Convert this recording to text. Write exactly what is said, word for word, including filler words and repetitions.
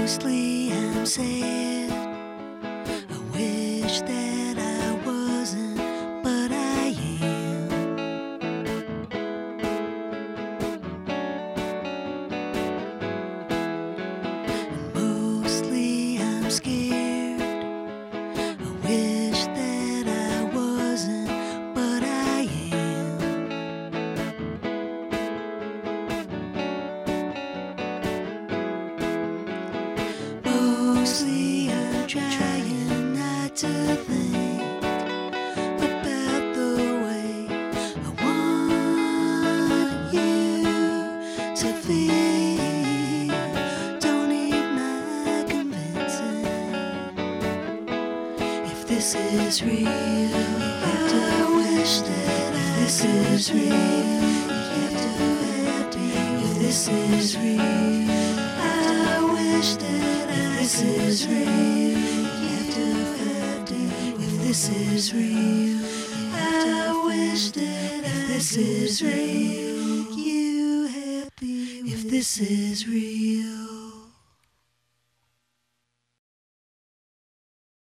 Mostly I'm sad. I wish that I wasn't, but I am. And mostly I'm scared. I wish that I wasn't, but I am. Mostly I'm trying not to think about the way I want you to feel. Don't need my convincing. If this is real, you have to wish that if this is real, you have to have to. If this is real, I wish that if this is real, you have to have to. If this is real, I wish that if this is real, you happy. If this is real.